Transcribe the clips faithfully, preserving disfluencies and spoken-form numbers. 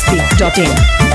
masti dot in.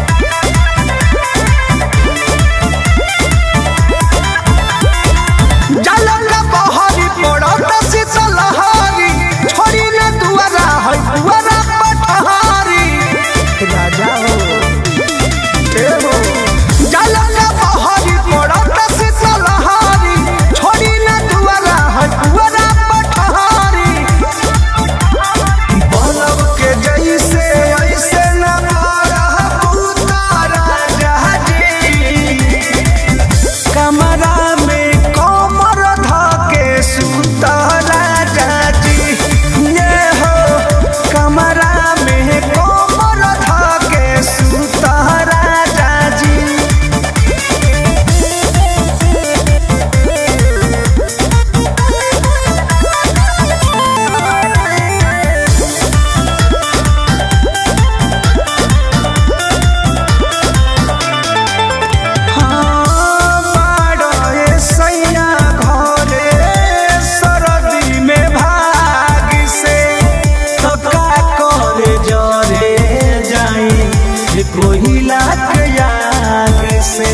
कोहिला के याद से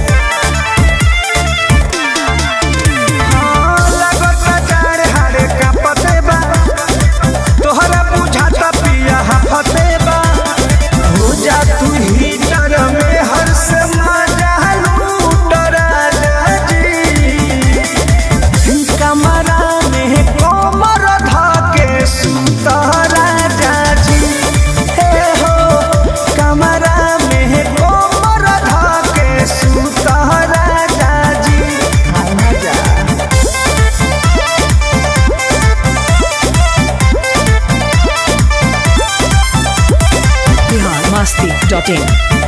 हाँ लगत जाड़ हारे का पतेबा तोहरा बुझाता पिया हफते बा हो जा तू हीटर में हर से मजा लूट राजा जी कमरा में कोमर धाके सुता राजा जी हे हो कमरा masti dot in.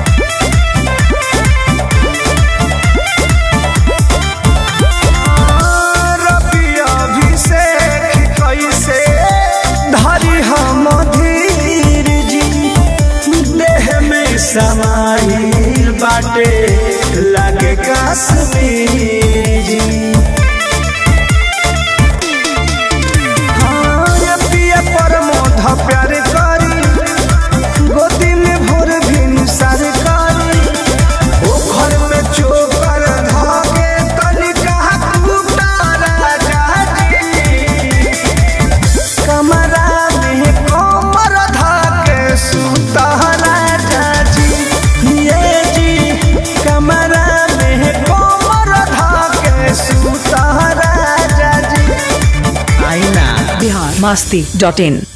रबिया अभिषेक कैसे धरी हम धीर जी देह में समाइल बाटे लागे कश्मीर जी हाँ ये पिया पर मोध प्यार करी गोदी में भोर भी सरकारी ओ घर में चोकर धागे तनिका टूटा राजा जी कमरा में कोमर धागे सुता राजा जी ये जी कमरा में कोमर धागे सुता राजा जी आईना Bihar masti dot in.